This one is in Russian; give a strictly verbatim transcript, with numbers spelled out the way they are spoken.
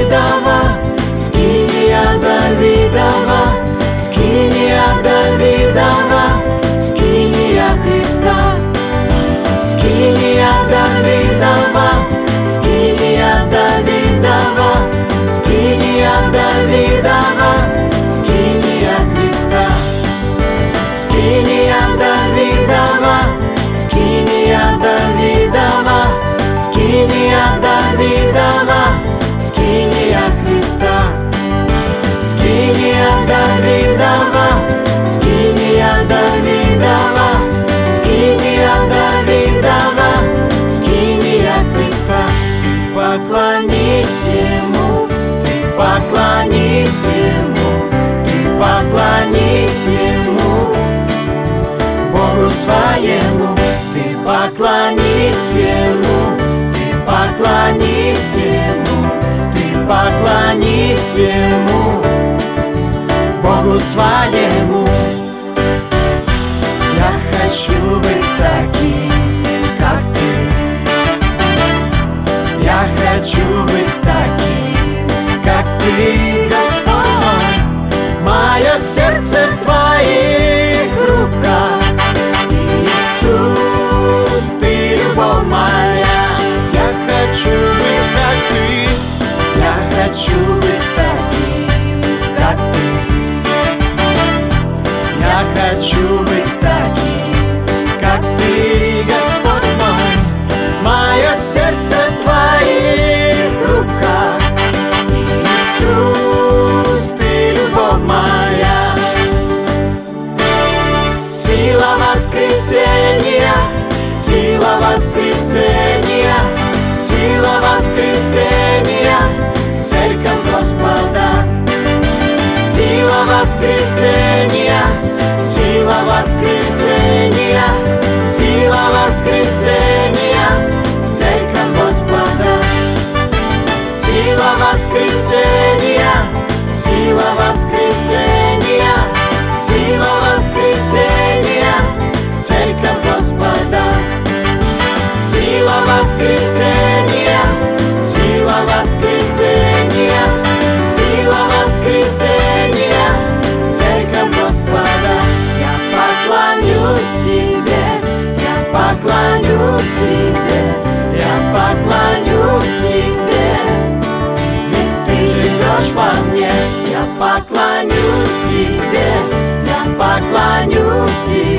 Давидова, скиния Давидова, скиния Давидова, скиния Христа. Скиния Давидова, скиния Давидова, скиния Давидова, скиния Христа. Скиния Давидова, скиния Давидова, скиния Давидова, скиния Христа. Скиния Давидова, скиния Давидова, скиния Давидова, скиния Христа. Поклонись Ему, ты поклонись Ему, ты поклонись Ему, Богу своему. Ты поклонись Ему, ты поклонись Ему, ты поклонись Ему, Богу своему. Я хочу быть таким, как Ты. Я хочу быть таким, как Ты, Господь. Мое сердце в Твоих руках, Иисус, Ты любовь моя. Я хочу быть как Ты, я хочу быть таким, как Ты. Я хочу быть таким, как Ты, Господь мой. Мое сердце в Твоих руках, Иисус, Ты любовь моя. Сила воскресения, сила воскресения, сила воскресения, церковь Господа. Сила воскресения, сила воскресения, сила воскресения, церковь Господа. Сила воскресения, сила воскресения, сила воскресения, церковь Господа. Сила воскресения, сила воскресения, сила воскресения, церковь Господа. Я поклонюсь Тебе, я поклонюсь Тебе, я поклонюсь Тебе, ведь Ты живешь во мне. Я поклонюсь Тебе, я поклонюсь Тебе,